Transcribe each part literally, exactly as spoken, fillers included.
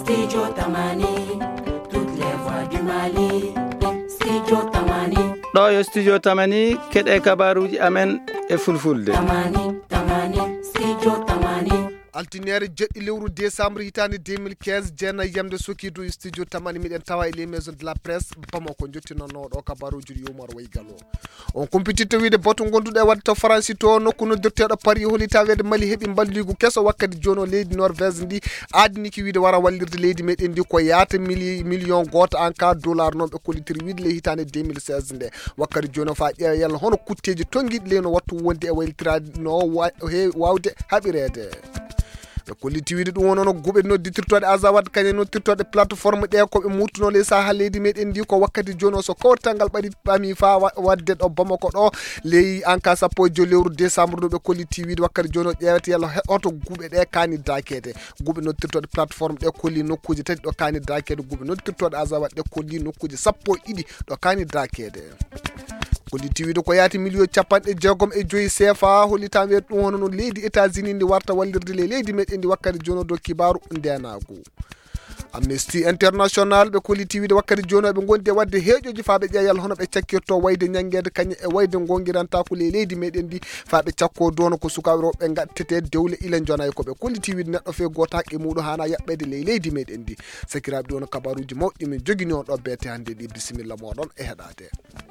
Studio Tamani, toutes les voix du Mali. Studio Tamani. ɗo yo studio Tamani keɗe kabaruji amen e fulfulde. Tamani, Tamani, Studio Tamani. Altinere jeudi lewru décembre hitande deux mille quinze jenna yamde sokido studio Tamani miɗen tawa e les maisons de la presse Bamako jottinono ɗo kabaruji ɗi yumar waygal o on compétiteur wiide boto gonduɗo e wadde to France to nokku noddirteɗo Paris holi tawede Mali heeɓi balligu kesso wakkati joni o leydi Norvège ndi adniki wiide wara wallirde leydi meɗen ndi ko yaata mili million goto en cas dollar noon ɓe kolitiri wiide le hitande deux mille seize nde wakkati joni o fa ƴeewa yalla hono kutteji tonguiɗi leyno wattu wonde e waylitiraade no he wawde haɓirede ɓe kolliti wiide ɗum wonono guɓe nodditirtoɗe azawad kañum nodditirtoɗe plateforme ɗe koɓe murtuno le saha leydi meɗen ndi ko wakkati joni o so kawrital ngal ɓaɗi ɓami fa wadde ɗo Bamako ɗo ley en cas sappo e joyi lewru décembre ɗo ɓe kolliti wiide wakkati joni o ƴewete yalla oto guɓe ɗe kani dakede guɓe nodditirtoɗe plateforme ɗe kolli nokkuji tati ɗo kani dakede guɓe nodditirtoɗe azawad ɗe kolli nokkuji sappo e ɗiɗi ɗo kani dakede kolliti wiide ko yaati million capanɗe jeegom e joyi C F A hollitan wiide ɗum hono no leydi États-Unis ndi warta wallirde le leydi meɗen ndi wakkati joni o dow kibaru ndenago Amnesty International ɓe kolliti wiide wakkati joni ɓe gondi e wadde heeƴoji fa ɓe ƴeeyal hono ɓe cakkirto wayde ñanguede kañe e wayde gongiranta ko le leydi meɗen ndi fa ɓe cakko dono ko sukaɓe rewɓe gattete dewle ila jonayi koɓe kolliti wiide neɗɗo fe goto haqqe muɗum hana yaɓɓede le leydi meɗen ndi sakiraɓe ɗon kabaruji mawɗi min jogini on ɗo beete hande ɗi bisimilla moɗon e heɗade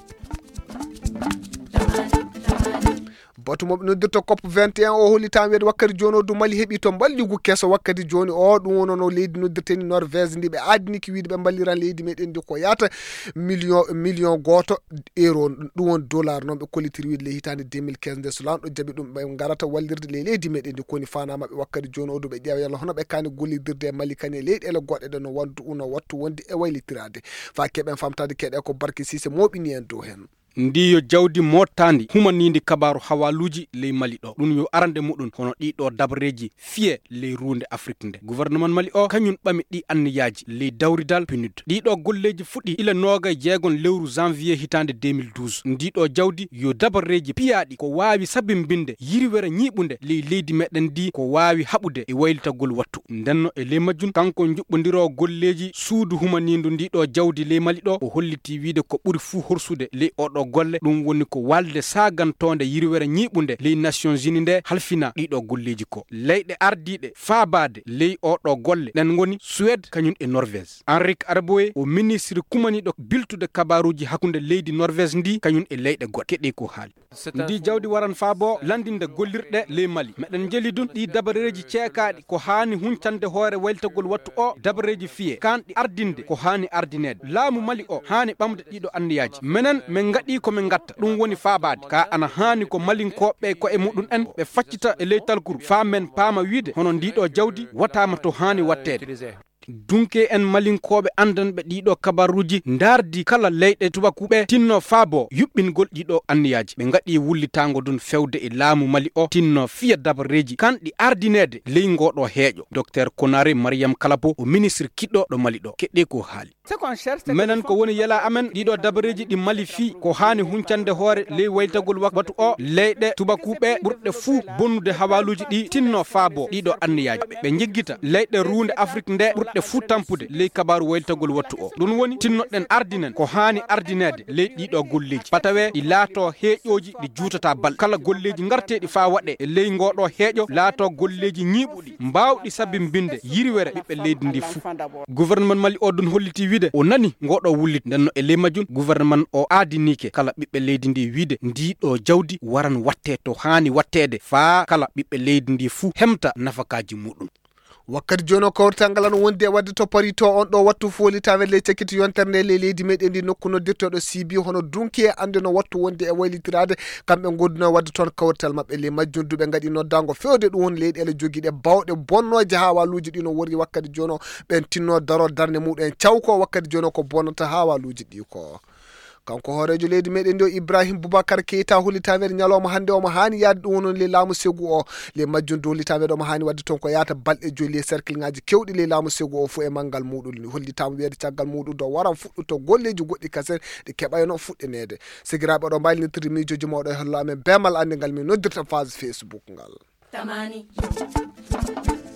batu moɓe noddirta COP vingt et un o hollitan wiide wakkati joni o du Mali heeɓi to balligu kesso wakkati joni o ɗum wonono leydi noddirteni Norvège ndi ɓe adniki wiide ɓe balliran leydi meɗen ndi ko yaata million million goto euro ɗum won dollar noon ɓe kollitiri wiide le hitande deux mille quinze nde so lamɗo jaaɓi ɗum ɓe garata wallirde le leydi meɗen ndi koni fanamaɓe wakkati joni o du ɓe ƴeewa yalla hono ɓe kani gollidirde e Mali kañe leyɗele goɗɗe ɗe no wandu uno wattu wonde e waylitirade fa keɓen famtade keɗe ko Barke Cissé moɓini en dow hen ndi yo jawdi mottandi humanidi kabaru hawaluji ley Mali ɗo ɗum yo arande muɗum hono ɗiɗo dabreji fiye ley runde Afrique nde gouvernement Mali o kañum ɓami ɗi anniyaji ley dawridal P N U D ɗiɗo golleji fuɗɗi ila noga jeegon lewru janvier hitande deux mille douze ndiɗo jawdi yo dabareji piyaɗi ko wawi sabimbinde yiriwere ñiɓude ley leydi meɗen ndi ko wawi haɓude e waylitagol wattu ndenno e ley majjum kanko juɓɓodiro golleji suudu humanindu ndiɗo jawdi ley Mali ɗo o holliti wiide ko ɓuuri fuu horsude ley oɗo golle ɗum woni ko walde sagantonde yiriwere ñiɓude ley Nations Unies nde halfina ɗiɗo golleji ko leyɗe ardiɗe faabade ley oɗo golle ɗen goni Suède kañum e Norvège Henrik Arboe o ministre kumaniɗo biltude kabaruji hakkude leydi Norvège ndi kañum e leyɗe goɗɗe keɗi ko haali ndi jawdi waran faabo landinde gollirɗe ley Mali meɗen jeli dun ɗi dabareji ceekaɗi ko hani huncande hoore waylitagol wattu o dabareji fiye kanɗi ardinde ko hani ardinede laamu Mali o hani ɓamde ɗiɗo anniyaji menen min gaɗi komin gatta ɗum woni faabade ka ana hani ko malinkoɓe ko e muɗum en ɓe faccita e ley talkuru famen paama wiide hono ndiɗo jawdi watama to hani wattede dunke en malinkoɓe andanɓe ɗiɗo kabaruji dardi kala leyɗe tubakuɓe tinno faabo yuɓɓingol ɗiɗo anniyaji ɓe gaɗi wullitago dun fewde e laamu Mali o tinno fiya dabareji kanɗi ardinede ley ngoɗo heeƴo docteur Konaré Mariam Kalabo o ministre kiɗɗo ɗo Mali ɗo keɗɗi ko haali menen ko woni yela amen ɗiɗo dabareji ɗi Mali fi ko hani huncande hoore ley waylitagol wattu o leyɗe tubakuɓe ɓurɗe fuu bonnude hawaluji ɗi tinno faabo ɗiɗo anniyaji ɓe jeggita leyɗe runde Afrique nde ɓurɗe fuu tampude ley kabaru waylitagol wattu o ɗum woni tinnoɗen ardinen ko hani ardinede ley ɗiɗo golleji patawe ɗi laato heeƴoji ɗi juutata bal kala golleji garteɗi fa waɗe e ley ngoɗo heeƴo laato golleji ñiiɓuɗi mbawɗi sabimbinde yiriwere ɓiɓɓe leydi ndi fuu gouvernement Mali o ɗum holliti wiide o nani ngoɗo wullit ndenno e ley majjum gouvernement o aadinike kala ɓiɓɓe leydi ndi wiide ndiɗo jawdi waran watte to hani wattede faa kala ɓiɓɓe leydi ndi fuu hemta nafakaji muɗum wakkati joni o kawrital ngal no wondi e wadde to Paris to on ɗo wattu fooli tawen le cakkiti yontere nde le leydi meɗen ndi nokku noddirtoɗo Sibi hono dunki e ande no wattu wonde e waylitirade kamɓe gonduno wadde toon kawrital mabɓe le majjundu ɓe gaɗi noddango fewde ɗum woni leyɗele joguiɗe bawɗe bonnoje ha waluji ɗi no wori wakkati joni o ɓen tinno daro darde muɗum en cawko wakkati joni o ko bonnata ha waluji ɗi ko kanko hoorejo leydi meɗen ndi o Ibrahim Boubacar Keita hollitawede ñalawma hande omo hani yaade ɗum wonon le laamu Ségou o le majjunde hollitawede omo hani wadde toon ko yaata balɗe joyi le cercle ngaji kewɗi le laamu Ségou o fo e manggal muɗum hollitama wiyede caggal muɗum do waran fuɗɗoto golleji goɗɗi kasen ɗi keɓayno fuɗɗinede sigiraɓe ɗo mbaylitirde miijoji mawɗo e hollo amen bemal andigal min noddirta phase Facebook ngal Tamani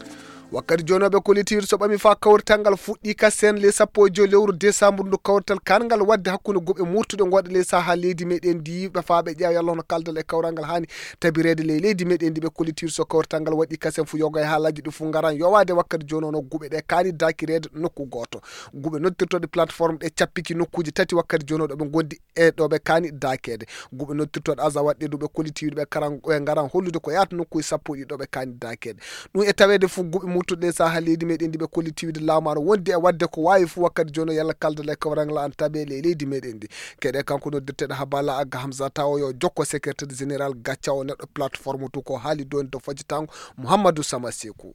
wakkati jonoɓe kolitiwir so ɓami fa kawrital ngal fuɗɗi kasen le sappo e joyi lewru décembre ndu kawrital kangal wadde hakkude goɓe murtuɗe goɗa le saaha leydi meɗen ndi ɓe fa ɓe ƴeewa yallah hono kaldal e kawral ngal hani tabirede le leydi meɗen ndi ɓe kolitiwir so kawrital ngal waɗi kasen fu yoga e haalaji ɗi fu garan yowade wakkati joni ono guɓe ɗe kaani dakirede nokku goto guɓe noddirtoɗe plateforme ɗe cappiki nokkuji tati wakkati joni ɗo ɓe gondi e ɗo ɓe kaani dakede guɓe noddirtoɗe asa waɗɗe ɗo ɓe kolitiwir ɓe karan ɓe garan hollude ko yahata nokkuji sappo ɗi ɗo ɓe kaani dakede ɗum e tawede fu guɓe murtuɗe saaha leydi meɗen ndi ɓe kolitiwide laamano wondi e wadde ko wawi fu wakkati joni yalla kaldal e kawral an taɓe le leydi meɗen ndi keɗe kanko noddirteɗo habala agga hamsa taw yo jokko secrétaire général gacca o neɗɗo plateforme to ko haali doni to fajjitango Mouhamadou Sama Sekou.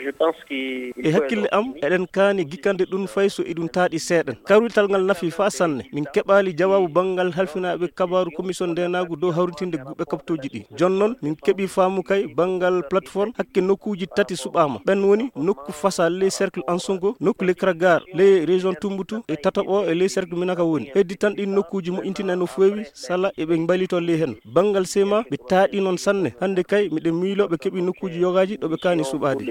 e hakkille am eɗen kaani gikkande ɗum fay so eɗum taaɗi seeɗen kawrital ngal nafi fa sanne min keɓali jawabu banggal halfinaɓe kabaru commission ndenagu dow hawritinde guɓe kaptoji ɗi jonnon min keeɓi faamu kay banggal plateforme hakke nokkuji tati suɓama ɓen woni nokku fasa ley cercle ansongo nokku le kragar ley région Tumboutou e tataɓo e ley cercle minaka woni heddi tan ɗin nokkuji mo intina no fewi sala eɓe mbalito ley hen banggal sema ɓe taaɗi noon sanne hande kay miɗen miilo ɓe keeɓi nokkuji yogaji ɗoɓe kaani suɓade.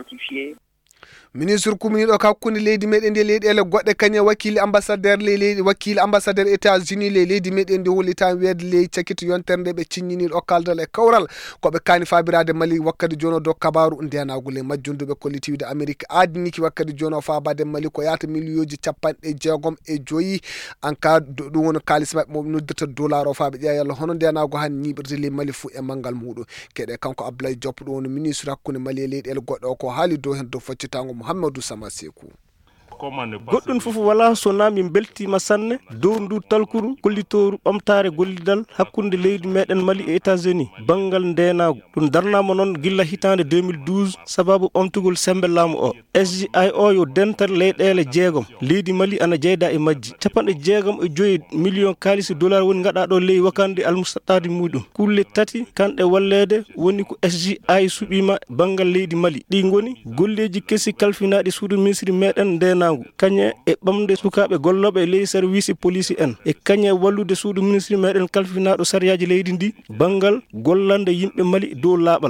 ministre kuminiɗo ko hakkude leydi meɗen ndi leyɗele goɗɗe kañe wakkille ambassadeur le leydi wakkille ambassadeur États-Unis le leydi meɗen ndi hollitama weede ley cakkito yontere nde ɓe ciññiniɗo kaldal e kawral koɓe kaani fabirade Mali wakkati jono dow kabaru ndenagol e majjunduɓe collectivité Amérique adniki wakkati jono fabade Mali ko yata milliuji capanɗe jeegom e joyi en cas ɗum woni kalis mabɓe mo noddirta dollar o faɓe ƴeewa yallah hono ndenago han ñiɓirde ley Mali fou e manggal muɗum keɗe kanko Abdoulaye Diop ɗum woni ministre hakkude Mali e leyɗele goɗɗe o ko haali dow hen dow faccitango Mouhamadou Sama Sekou. goɗɗum fof wala so na min beltima sanne dow ndu talkuru gollitoru ɓamtare gollidal hakkude leydi meɗen Mali e États-Unis banggal ndenagu ɗum darnama noon gilla hitande deux mille douze sababu ɓamtugol sembe laamu o S G I o yo dental leyɗele jeegom leydi Mali ana jeyda e majji capanɗe jeegom e joyi million kalis dollar woni gaɗaɗo ley wakande almusaɗadi muɗum kulle tati kanɗe wallede woni ko S G I suɓima banggal leydi Mali ɗi goni golleji kesi kalfinaɗi suudu ministre meɗen ndena kañe e ɓamde sukaɓe golloɓe e ley service police en e kañe wallude suudu ministre meɗen kalfinaɗo sariyaji leydi ndi banggal gollande yimɓe Mali dow laaɓal.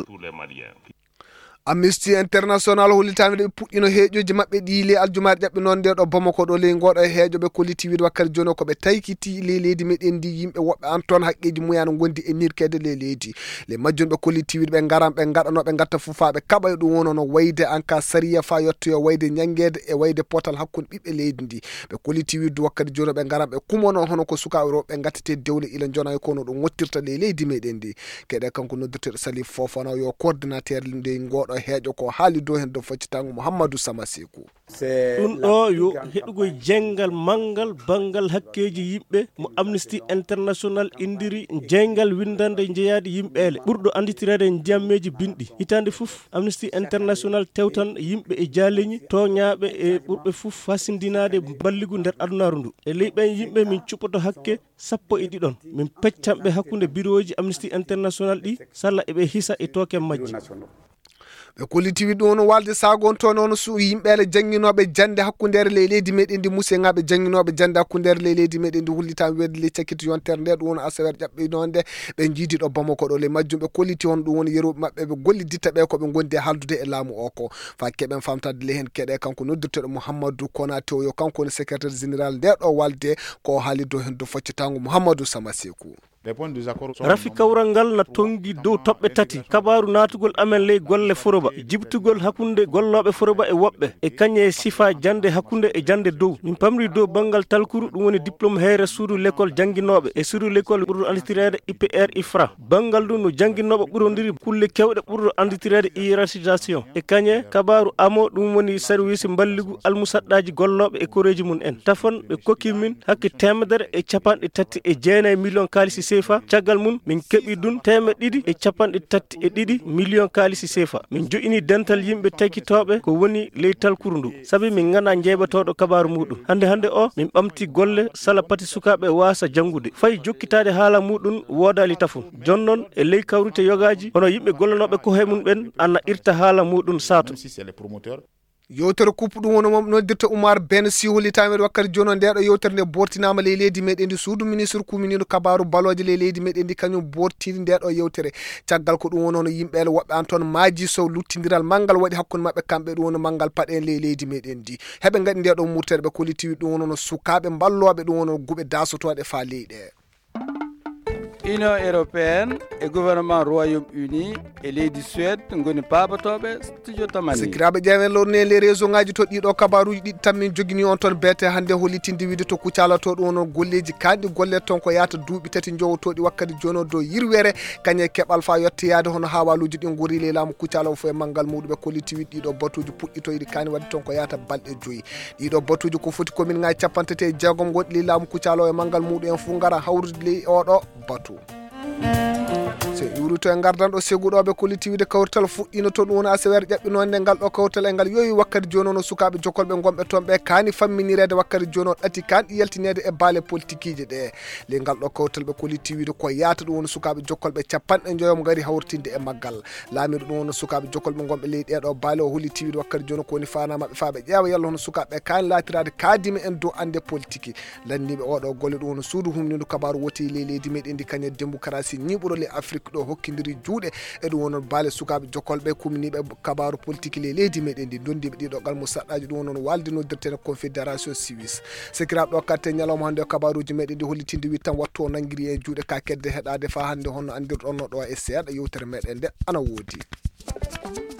Amnesty International hollitami ɗe puɗɗino heeƴoji maɓɓe ɗi le aljumare ƴaɓɓe noon nde ɗo Bamako ɗo ley ngoɗo e heeƴoɓe collectivité wakkati joni ko ɓe taykiti le leydi meɗen ndi yimɓe woɓɓe an toon haqqeji muyano gondi e nirkede le leydi le majjunɓe collectivité ɓe garan ɓe gaɗano ɓe gatta fufa ɓe kaɓa e ɗum wono no wayde en cas sariya fa yettoyo wayde ñanguede e wayde potal hakkude ɓiɓɓe leydi ndi ɓe collectivité wakkati joni ɓe garan ɓe kumono hono ko sukaɓe rewɓe ɓe gattete dewle ila jona kono ɗum wottirta le leydi meɗen ndi keɗe kanko noddirteɗo Salif Fofana yo coordinateur nde ngoɗo heeƴo ko haali dow hen dow faccitango Mouhamadou Sama Sekou. ɗum ɗo yo heɗugo jengal mangal bangal hakkeji yimɓe mo Amnesty International indiri jengal windande jeyade yimɓele ɓurɗo anditirede jammeji binɗi hitande foof Amnesty International tewtan yimɓe e jaleñi toñaɓe e ɓurɓe foof hasindinade balligu nder adunaru ndu e ley ɓen yimɓe min cuɓoto hakke sappo e ɗiɗon min peccanɓe hakkude bureau ji Amnesty International ɗi salla eɓe hisa e token majji ɓe collectivité ɗum no walde sagon to noon su yimɓele jangguinoɓe jande hakkudere ley leydi meɗen ndi museŋaɓe jangguinoɓe jande hakkudere ley leydi meɗen ndi hullitama wedde ley cakkito yontere nde ɗum woni asawer ƴaɓɓe noon nde ɓe jiidi ɗo Bamako ɗo ley majjum ɓe kolliti on ɗum woni yeroɓe mabɓe ɓe golliditta ɓe koɓe gondi e haldude e laamu o ko fa keɓen famtade ley hen keɗe kanko noddirteɗo Mouhamadou Konaté o yo kanko woni secrétaire général nde ɗo walde ko haali dow hen dow faccitango Mouhamadou Sama Sekou. rafi kawral ngal na tongi dow toɓɓe tati kabaru natugol amen ley golle foroba jibtugol hakkunde golloɓe foroba e woɓɓe e kañe sifa jande hakkunde e jande dow min pamri dow banggal talkuru ɗum woni diplôme heyre suudu l'école jangguinoɓe e suudu l'école ɓurɗo anditirede I P R I F R A banggal ɗum no jangguinoɓe ɓurodiri kulle kewɗe ɓurɗo anditirede hiérarchisation e kañe kabaru amo ɗum woni service balligu almusaɗɗaji golloɓe e koreji mum en tafon ɓe kokki min hakke temedere e capanɗe tati e jeenayi million kalisi sefa caggal mum min keɓi ɗum temed ɗiɗi e capanɗe tati e ɗiɗi million kalisi sefa min joƴini dental yimɓe takkitoɓe ko woni ley talkuru ndu saabi min ganda jeeɓatoɗo kabaru muɗum hande hande o min ɓamti golle sala pati sukaɓe wasa janggude fayi jokkitade haala muɗum wodali tafum jonnon e ley kawrite yogaji hono yimɓe gollanoɓe ko he mum ɓen anna irta haala muɗum sato yewtere kuppu ɗum wono mom noddirta Oumar Ben si hollitameɗe wakkati joni nde ɗo yewtere nde bortinama ley leydi meɗen ndi suudu ministre kuminino kabaru baloje ley leydi meɗen ndi kañum bortiri nde ɗo yewtere caggal ko ɗum woni hono yimɓeele woɓɓe an toon maaji sow luttidiral manggal waɗi hakkude mabɓe kamɓe ɗum woni manggal paɗen ley leydi meɗen ndi heɓe gaɗi nde ɗo murtere ɓe kollitiwi ɗum woni hono sukaɓe balloɓe ɗum woni guɓe dasotoɗe fa leyɗe. Union européenne e gouvernement Royaume-Uni e leydi Suède ngoni paabatoɓe studio tamani sikiraɓe ƴeewen lorne les réseau ngaji to ɗiɗo kabaruji ɗiɗi tan min jogini on toon bete hande hollitinde wiide to kucalato ɗum woni golleji kanɗi golle toon ko yata duuɓi tati jowotoɗi wakkati joni o dow yirwere kañe keɓal fa yetteyade hono hawaluji ɗin gori ley laamu kucala o fo e manggal muɗum ɓe kolliti wiide ɗiɗo batuji puɗɗitoyɗi kani waɗi toon ko yata balɗe joyyi ɗiɗo batuji ko foti commune ngaji capantati e jeegom goɗɗi ley laamu kucala o e manggal muɗum en fo gara hawrude ley oɗo batu so yurito e gardanɗo seguɗoɓe kollitiwide kawrital fuɗɗino to ɗum woni asewere ƴaɓɓinode ngal ɗo kawrital e ngal yoyi wakkati joni ono sukaɓe jokolɓe gonɓe toon ɓe kani famminirede wakkati joni o ɗati kanɗi yaltinede e baale politique ji ɗe le ngal ɗo kawrital ɓe kollitiwide ko yata ɗum woni sukaɓe jokolɓe capanɗe joyom gari hawrtinde e maggal laamiɗo ɗum woni sukaɓe jokolɓe gonɓe ley ɗeɗo baale o hollitiwide wakkati joni ko woni fana mabɓe fa ɓe ƴeewa yalla hono sukaɓe kani latirade kaadima en dow ande politique lanniɓe oɗo golle ɗum woni suudu humnidu kabaru woti ley leydi meɗen ndi kañe démocratie ñiɓuɗo le Afrique ɗo hokkidiri juuɗe e ɗum wonon baale sukaɓe jokolɓe kumniɓe kabaru politique ley leydi meɗen ndi dondiɓe ɗiɗo galmu saɗɗaji ɗum wonon walde noddirtene confédération suisse sikiraɓe ɗo katte ñalawma hande o kabaruji meɗen ndi hollitinde wi tan wattu o nanguiri e juuɗe ka kedde heɗade fa hande honno andirɗon no ɗo e seeɗa yewtere meɗen nde ana woodi.